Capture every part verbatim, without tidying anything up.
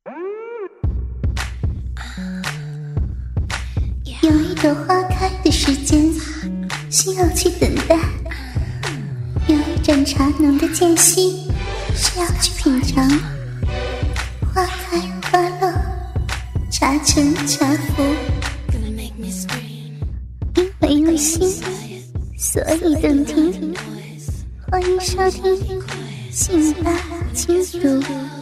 有一朵花开的时间需要去等待，有一盏茶浓的间隙需要去品尝。花开花落，茶成茶服，因为用心，所以动听。欢迎收听信吧轻读。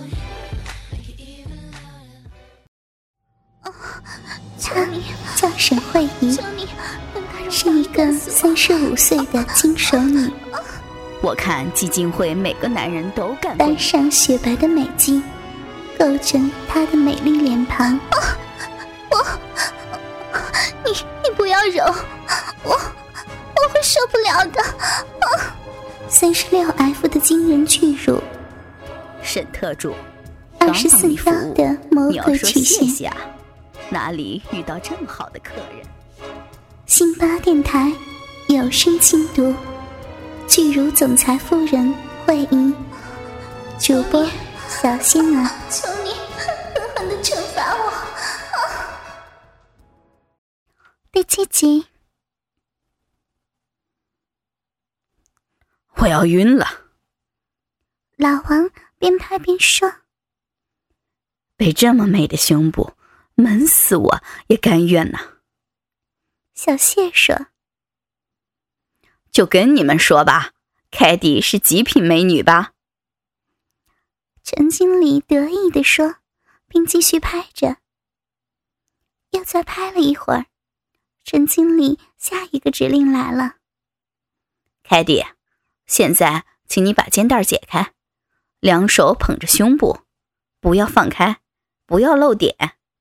她叫沈慧仪，是一个三十五岁的金手女。 我看基金会每个男人都干过。 斑上雪白的美肌构成她的美丽脸庞。我你你不要揉我，我会受不了的。三十六 F 的惊人巨乳， 沈特助， 二十四刀的魔你要说鬼曲线。 谢谢啊，哪里遇到这么好的客人？ 辛巴电台有声轻读，巨乳总裁夫人慧仪，主播小仙儿。求你狠狠地惩罚我！第七集。 我要晕了。 老王边拍边说：“ 被这么美的胸部闷死我也甘愿呐。” 小谢说：“ 就跟你们说吧，凯蒂是极品美女吧？” 陈经理得意地说，并继续拍着。又再拍了一会儿，陈经理下一个指令来了：“ 凯蒂，现在请你把肩带解开，两手捧着胸部，不要放开，不要露点。”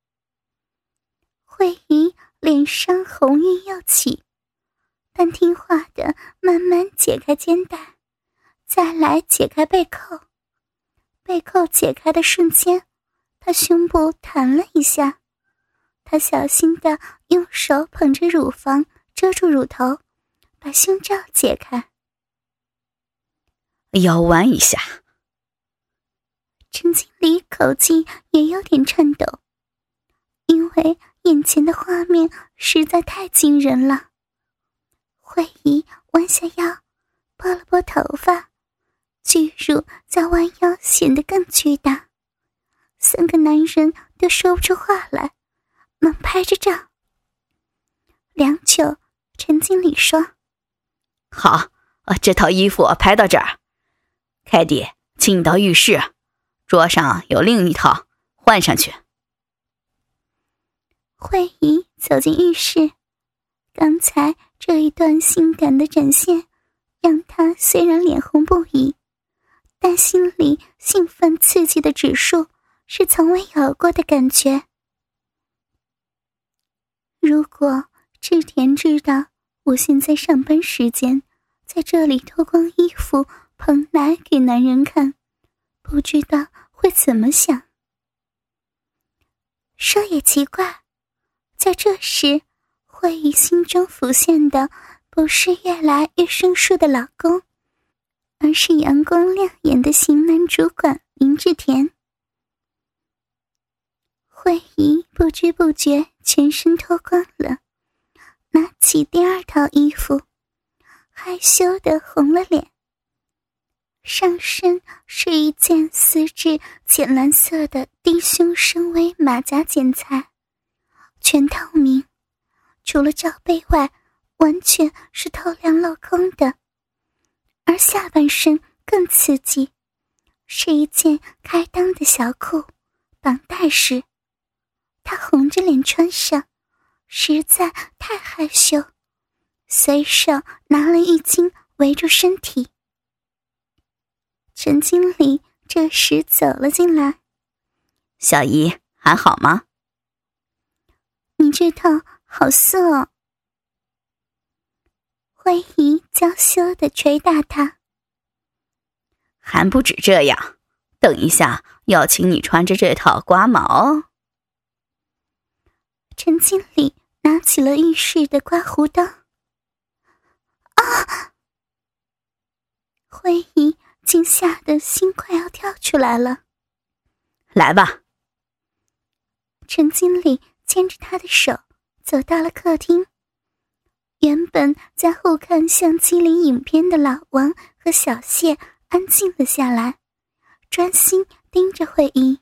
慧仪脸上红晕又起，但听话的慢慢解开肩带，再来解开背扣。背扣解开的瞬间，她胸部弹了一下，她小心地用手捧着乳房遮住乳头，把胸罩解开。 腰弯一下。 陈经理口技也有点颤抖，因为眼前的画面实在太惊人了。慧仪弯下腰，拨了拨头发，巨乳在弯腰显得更巨大。三个男人都说不出话来，忙拍着照。良久，陈经理说：“ 好，这套衣服拍到这儿。凯蒂，请你到浴室，桌上有另一套，换上去。” 慧仪走进浴室，刚才这一段性感的展现让她虽然脸红不已，但心里兴奋刺激的指数是从未有过的感觉。如果志田知道我现在上班时间在这里脱光衣服捧奶给男人看，不知道会怎么想。说也奇怪，在这时，慧仪心中浮现的不是越来越生疏的老公，而是阳光亮眼的型男主管林志田。慧仪不知不觉全身脱光了，拿起第二套衣服，害羞地红了脸。上身是一件丝质浅蓝色的低胸深 V 马甲剪裁，全透明，除了罩杯外完全是透亮镂空的。而下半身更刺激，是一件开裆的小裤，绑带式。她红着脸穿上，实在太害羞，随手拿了浴巾围住身体。陈经理这时走了进来：“ 小姨还好吗？”“ 你这套好色哦。”慧仪娇羞地捶打他：“ 还不止这样，等一下要请你穿着这套刮毛。” 陈经理拿起了浴室的刮胡刀。啊！慧仪竟吓得心快要跳出来了。 来吧。 陈经理牵着他的手走到了客厅。原本在后看相机里影片的老王和小谢安静了下来，专心盯着慧仪。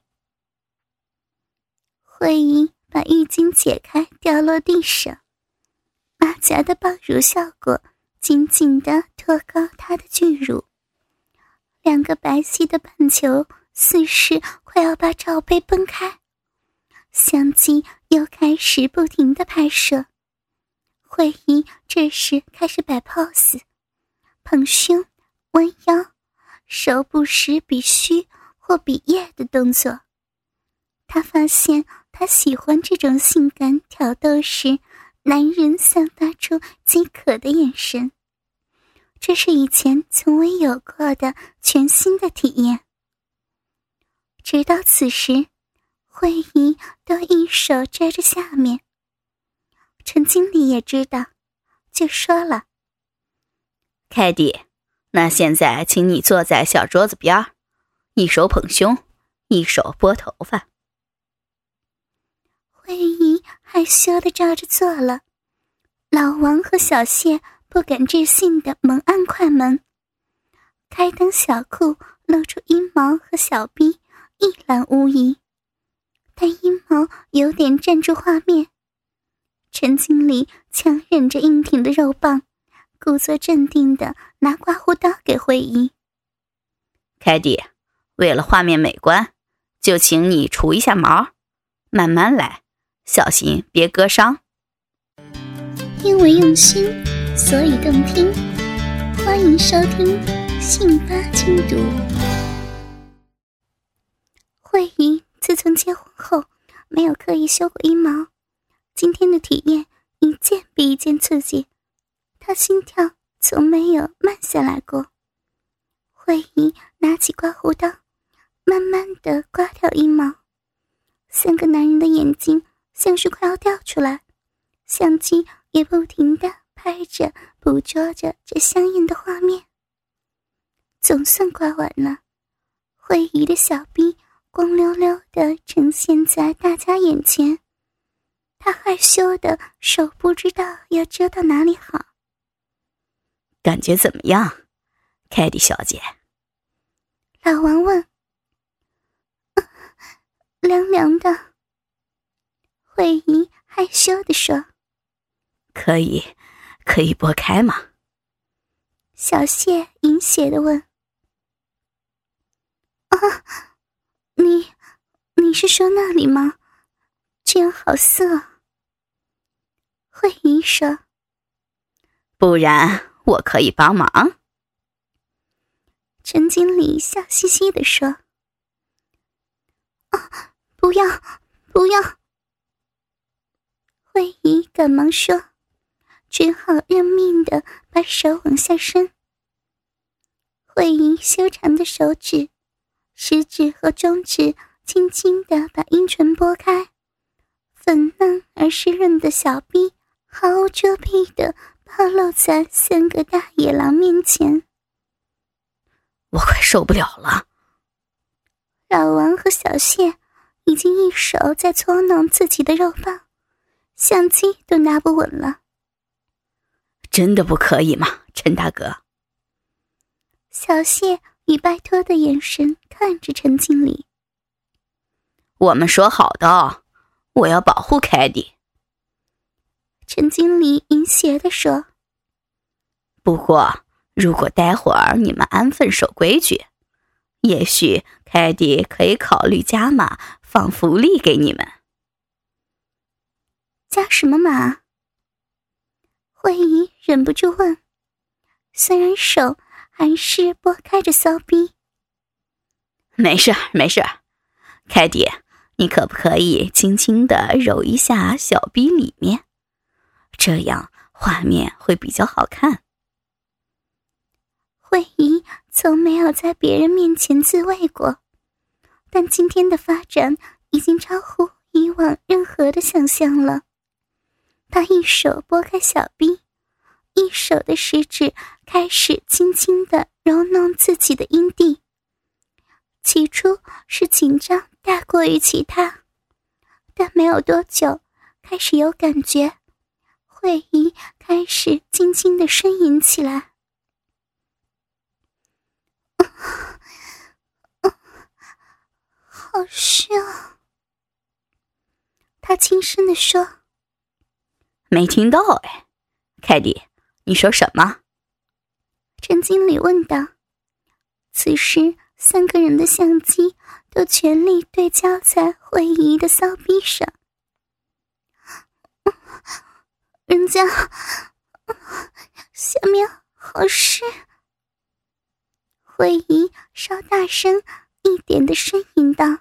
慧仪把浴巾解开掉落地上，马甲的爆乳效果紧紧地托高她的巨乳，两个白皙的半球似是快要把罩杯崩开。相机又开始不停地拍摄，慧仪这时开始摆 pose， 捧胸、弯腰，手不时比虚或比耶的动作。她发现她喜欢这种性感挑逗时男人散发出饥渴的眼神，这是以前从未有过的全新的体验。直到此时，慧仪都一手遮着下面。陈经理也知道，就说了： 凯蒂，那现在请你坐在小桌子边，一手捧胸，一手拨头发。 慧仪害羞地照着做了，老王和小谢不敢置信地猛按快门，开裆小裤露出阴毛和小臂，一览无遗，但阴毛有点占住画面。陈经理强忍着硬挺的肉棒，故作镇定地拿刮胡刀给慧仪。 凯蒂，为了画面美观，就请你除一下毛，慢慢来，小心别割伤。 因为用心，所以动听。欢迎收听信八精读。慧仪自从结婚后没有刻意修过阴毛，今天的体验一件比一件刺激，她心跳从没有慢下来过。慧仪拿起刮胡刀，慢慢地刮掉阴毛，三个男人的眼睛像是快要掉出来，相机也不停地拍着捕捉着这香艳的画面。总算刮完了，慧仪的小臂光溜溜地呈现在大家眼前，她害羞的手不知道要遮到哪里好。 感觉怎么样，凯蒂小姐？ 老王问。呃、凉凉的。慧仪害羞地说。 可以可以拨开吗？ 小谢淫邪地问。啊，你你是说那里吗？这样好色。慧仪说。 不然我可以帮忙。 陈经理笑嘻嘻地说。啊，不要不要。慧仪赶忙说，只好认命地把手往下伸。慧仪修长的手指、食指和中指轻轻地把阴唇拨开，粉嫩而湿润的小臂毫无遮蔽地暴露在三个大野狼面前。 我快受不了了。 老王和小谢已经一手在搓弄自己的肉棒，相机都拿不稳了。 真的不可以吗，陈大哥？ 小谢以拜托的眼神看着陈经理。 我们说好的哦，我要保护凯蒂。 陈经理淫邪地说。 不过如果待会儿你们安分守规矩，也许凯蒂可以考虑加码放福利给你们。 加什么码？慧仪忍不住问，虽然手还是拨开着骚逼。 没事没事，凯蒂，你可不可以轻轻地揉一下小逼里面，这样画面会比较好看。 慧仪从没有在别人面前自慰过，但今天的发展已经超乎以往任何的想象了。他一手拨开小臂，一手的食指开始轻轻地揉弄自己的阴蒂。起初是紧张大过于其他， 但没有多久，开始有感觉，慧仪开始轻轻地呻吟起来。好湿啊，他轻声地说。 没听到哎，凯蒂，你说什么？ 陈经理问道。此时三个人的相机都全力对焦在慧仪的骚逼上。人家下面好湿。慧仪稍大声一点的呻吟道。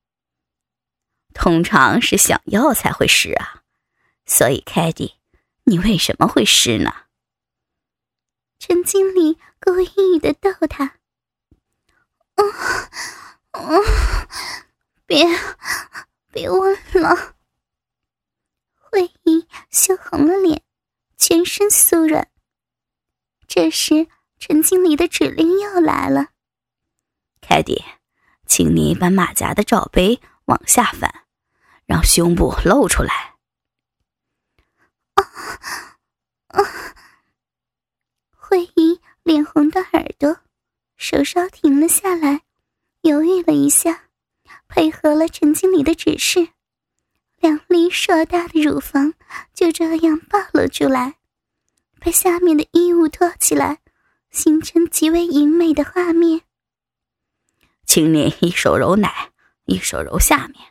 通常是想要才会湿啊，所以凯蒂，你为什么会湿呢？ 陈经理故意的逗他。嗯嗯，别别问了。慧仪羞红了脸，全身酥软。这时陈经理的指令又来了。 凯蒂，请你把马甲的罩杯往下翻，让胸部露出来。 啊啊！慧仪脸红的耳朵，手稍停了下来，犹豫了一下，配合了陈经理的指示，两粒硕大的乳房就这样暴露出来，被下面的衣物托起来，形成极为淫美的画面。 请你一手揉奶，一手揉下面。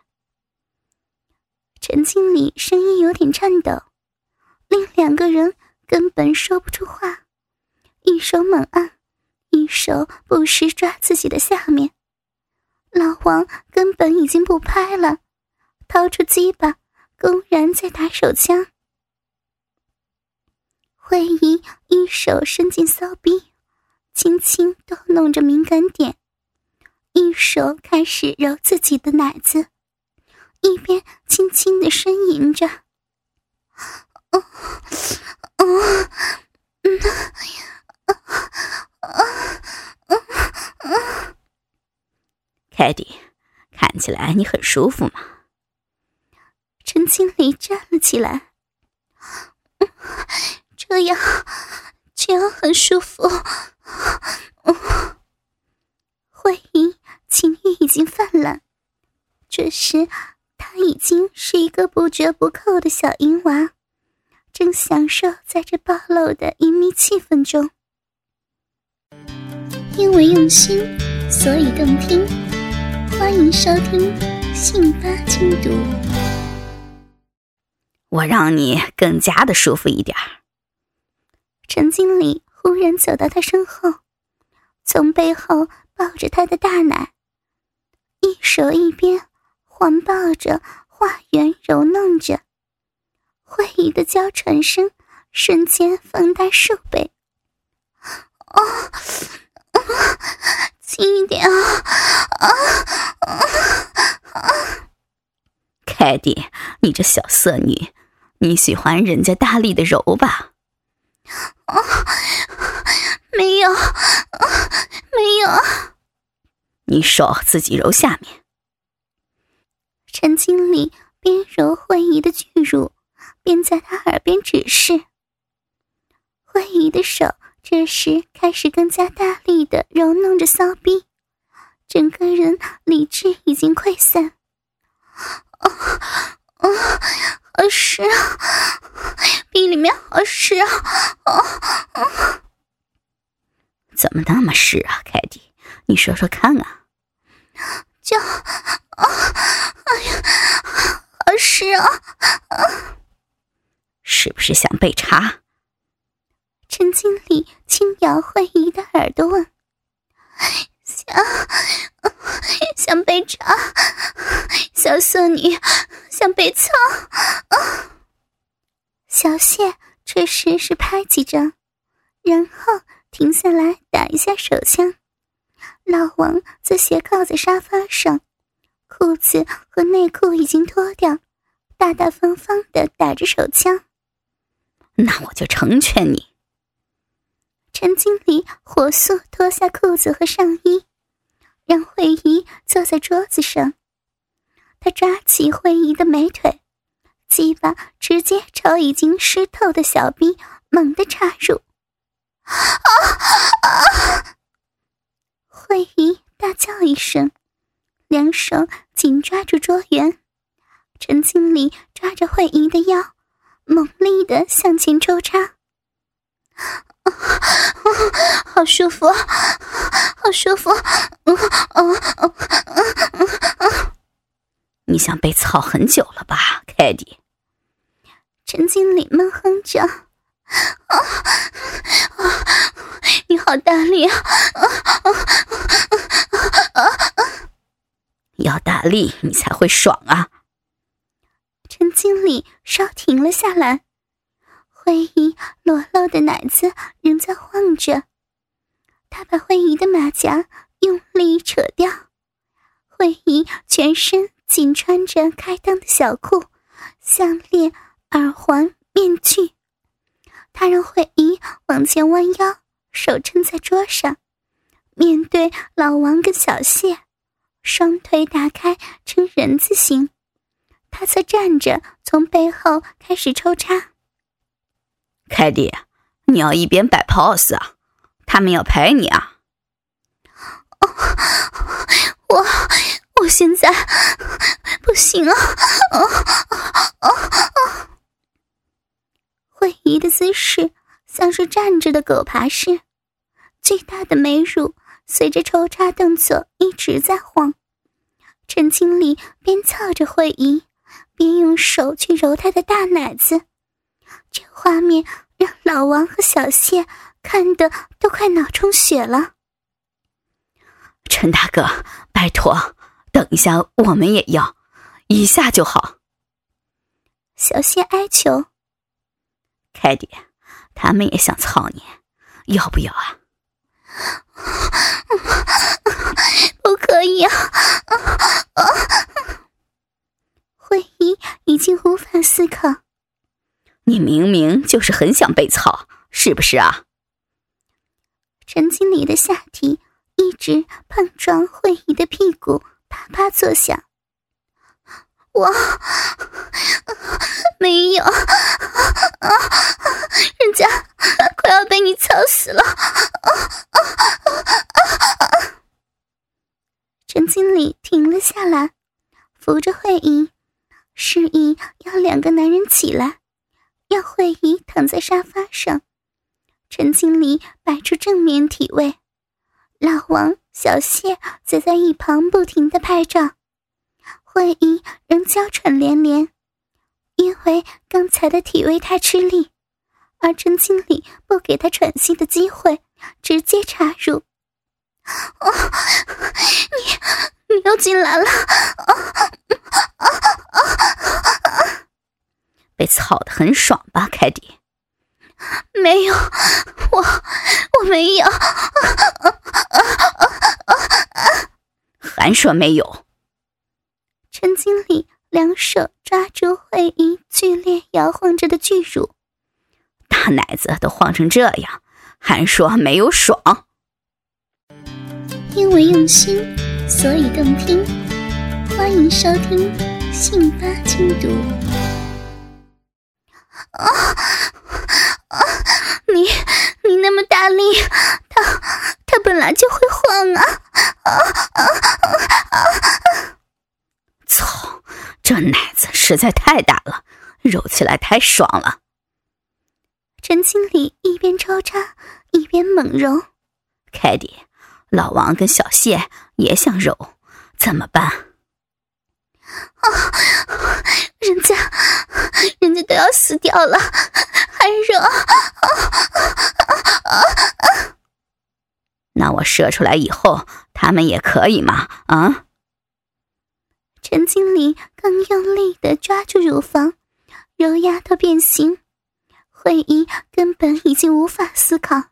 陈经理声音有点颤抖，另两个人根本说不出话，一手猛按，一手不时抓自己的下面。老王根本已经不拍了，掏出鸡巴，公然在打手枪。慧仪一手伸进骚逼，轻轻逗弄着敏感点，一手开始揉自己的奶子，一边轻轻地呻吟着。哦哦嗯啊啊啊啊！ 凯蒂，看起来你很舒服嘛。 陈经理站了起来。嗯，这样这样很舒服。嗯，慧仪情欲已经泛滥，这时她已经是一个不折不扣的小淫娃，正享受在这暴露的淫靡气氛中。因为用心，所以动听。欢迎收听性八精读。 我让你更加的舒服一点。 陈经理忽然走到他身后，从背后抱着他的大奶，一手一边环抱着画圆揉弄着。慧仪的娇喘声瞬间放大数倍。哦，哦，轻一点啊！啊啊啊！ 凯蒂，你这小色女，你喜欢人家大力的揉吧？ 哦，没有，哦，没有。 你手自己揉下面。 陈经理边揉慧仪的巨乳，便在她耳边指示。慧仪的手这时开始更加大力地揉弄着骚逼，整个人理智已经溃散。哦哦，好湿啊！逼里面好湿啊！哦哦， 怎么那么湿啊，凯蒂？你说说看啊！ 就，啊，哎呀，好湿啊！啊， 是不是想被插？ 陈经理轻摇慧仪的耳朵问：“想，想被插，小色女想被操。”啊！小谢这时是拍几张，然后停下来打一下手枪。老王则斜靠在沙发上，裤子和内裤已经脱掉，大大方方地打着手枪。 那我就成全你。 陈经理火速脱下裤子和上衣，让慧仪坐在桌子上。 他抓起慧仪的美腿，鸡巴直接朝已经湿透的小臂猛地插入。啊啊！慧仪大叫一声，两手紧抓住桌缘，陈经理抓着慧仪的腰，猛力地向前抽插。啊、好舒服，好舒服！嗯嗯嗯嗯嗯， 你想被操很久了吧，凯蒂？ 陈经理闷哼着。啊啊！你好大力啊！啊啊啊啊！ 要大力你才会爽啊！ 陈经理稍停了下来，慧仪裸露的奶子仍在晃着，他把慧仪的马甲用力扯掉，慧仪全身仅穿着开裆的小裤、项链、耳环、面具。他让慧仪往前弯腰，手撑在桌上，面对老王跟小谢，双腿打开成人字形，他则站着从背后开始抽插。 凯蒂，你要一边摆 pose 啊，他们要拍你啊。 哦，我我现在不行啊！哦哦哦！慧仪的姿势像是站着的狗爬式，巨大的美乳随着抽插动作一直在晃。陈经理边操着慧仪，边用手去揉她的大奶子，这画面让老王和小谢看得都快脑充血了。 陈大哥，拜托，等一下我们也要，一下就好。 小谢哀求。 凯蒂，他们也想操你，要不要啊？ 不可以啊！慧仪已经无法思考。 你明明就是很想被操，是不是啊？ 陈经理的下体一直碰撞慧仪的屁股，啪啪作响。我没有，人家快要被你操死了。陈经理停了下来，扶着慧仪，示意要两个男人起来，让慧仪躺在沙发上。陈经理摆出正面体位，老王、小谢则在一旁不停地拍照。慧仪仍娇喘连连，因为刚才的体位太吃力，而陈经理不给他喘息的机会，直接插入。哦，你你又进来了！哦、 被操得很爽吧，凯蒂？ 没有，我我没有。 还说没有？ 陈经理两手抓住慧仪剧烈摇晃着的巨乳， 大奶子都晃成这样，还说没有爽？ 因为用心，所以动听。欢迎收听《信八精读》。啊啊！你你那么大力，他他本来就会晃啊！啊啊啊啊！ 操，这奶子实在太大了，揉起来太爽了。 陈经理一边抽插一边猛揉。 凯蒂，老王跟小谢也想揉，怎么办？ 啊，人家人家都要死掉了，还揉。 那我射出来以后，他们也可以吗？啊？ 陈经理更用力地抓住乳房，揉压到变形。慧仪根本已经无法思考。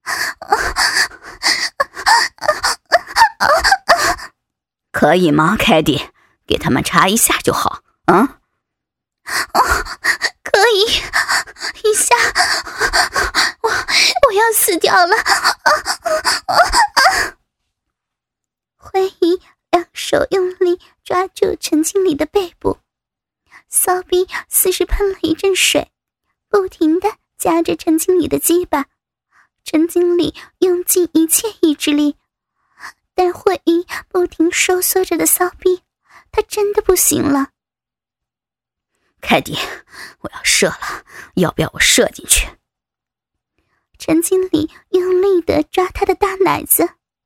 可以吗，凯蒂？给他们插一下就好。啊？ 哦，可以，一下，我我要死掉了。慧仪两手用力抓住陈经理的背部，骚逼似是喷了一阵水，不停地夹着陈经理的鸡巴。陈经理用尽一切意志力，但会议不停收缩着的骚逼，他真的不行了。 凯蒂，我要射了，要不要我射进去？ 陈经理用力地抓他的大奶子。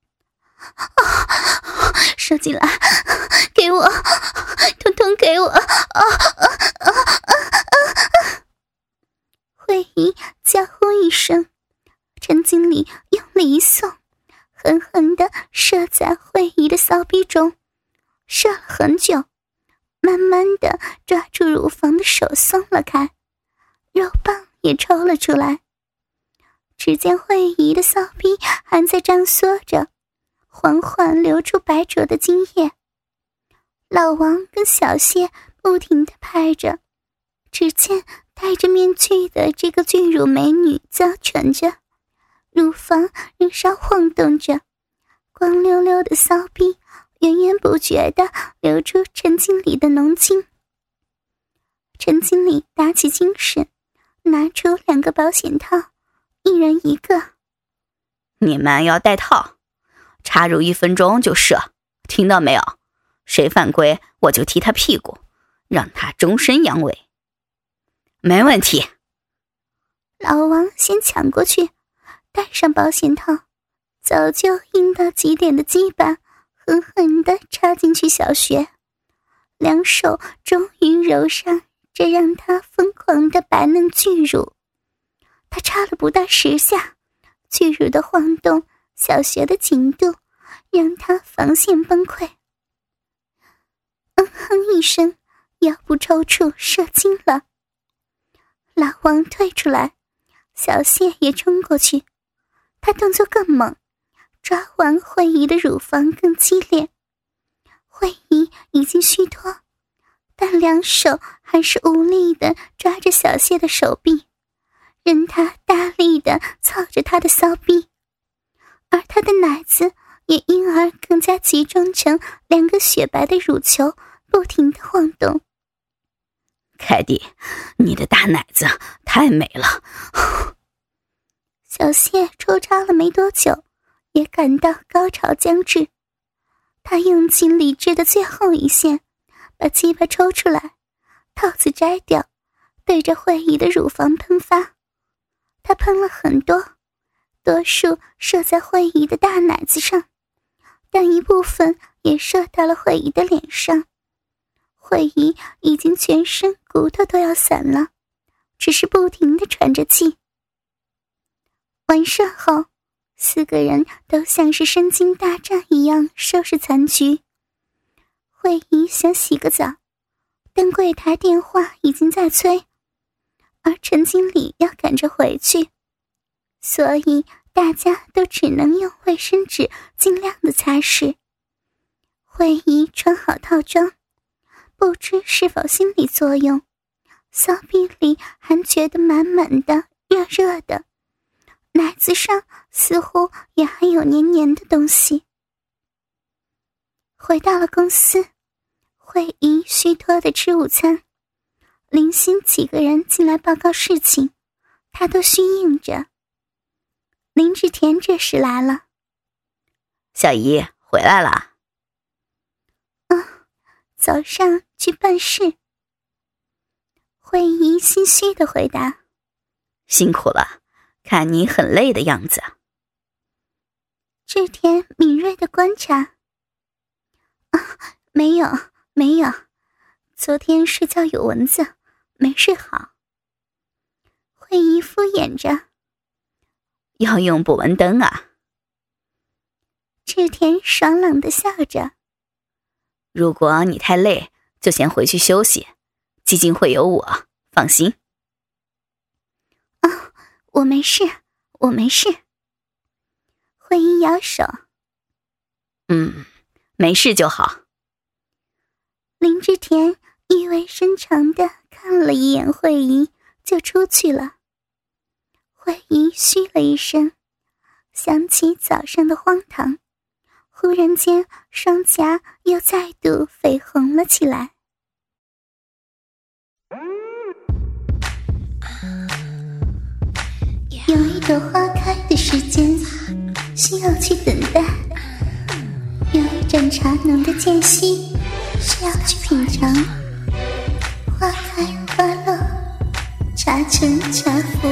啊，射进来，给我，统统给我！啊啊啊啊啊！会议叫呼一声，陈经理用力一送，狠狠地射在会议的骚逼中，射了很久，慢慢地抓住乳房的手松了开，肉棒也抽了出来。只见会议的骚逼还在张缩着，缓缓流出白灼的精液。老王跟小谢不停地拍着，只见戴着面具的这个巨乳美女娇喘着，乳房仍稍晃动着，光溜溜的骚逼源源不绝地流出陈经理的浓精。陈经理打起精神，拿出两个保险套，一人一个。 你们要带套，插入一分钟就射，听到没有？谁犯规我就踢他屁股，让他终身阳痿。没问题。 老王先抢过去，戴上保险套，早就硬到极点的鸡巴狠狠地插进去小穴，两手终于揉上这让他疯狂的白嫩巨乳。他插了不到十下，巨乳的晃动，小穴的紧度让他防线崩溃。嗯哼一声，腰部抽搐，射精了。老王退出来，小谢也冲过去，他动作更猛，抓完慧仪的乳房更激烈。慧仪已经虚脱，但两手还是无力地抓着小谢的手臂，任他大力地操着他的骚逼，而他的奶子也因而更加集中成两个雪白的乳球，不停地晃动。 凯蒂，你的大奶子太美了。 小谢抽插了没多久，也感到高潮将至，他用尽理智的最后一线，把鸡巴抽出来，套子摘掉，对着慧仪的乳房喷发。他喷了很多，多数射在慧仪的大奶子上，但一部分也射到了慧仪的脸上。慧仪已经全身骨头都要散了，只是不停地喘着气。完事后，四个人都像是身经大战一样收拾残局。慧仪想洗个澡，但柜台电话已经在催，而陈经理要赶着回去，所以大家都只能用卫生纸尽量的擦拭。慧仪穿好套装，不知是否心理作用，骚逼里还觉得满满的热热的，奶子上似乎也还有黏黏的东西。回到了公司，慧仪虚脱的吃午餐，零星几个人进来报告事情，他都虚应着。林志田这时来了。 小姨回来了。 嗯，早上去办事。慧仪心虚地回答。 辛苦了，看你很累的样子。 志田敏锐地观察。啊，没有没有，昨天睡觉有蚊子，没睡好。慧仪敷衍着。 要用捕蚊灯啊。 志田爽朗地笑着。 如果你太累，就先回去休息，基金会有我，放心。 哦，我没事，我没事。慧仪摇手。 嗯，没事就好。 林志田意味深长地看了一眼慧仪，就出去了。慧仪嘘了一声，想起早上的荒唐， 忽然间双颊又再度绯红了起来。有一朵花开的时间需要去等待，有一盏茶浓的间隙需要去品尝。花开花落，茶沉茶浮，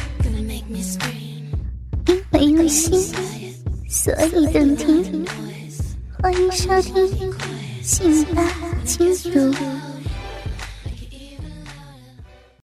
因为用心，所以动听。欢迎收听性八轻读。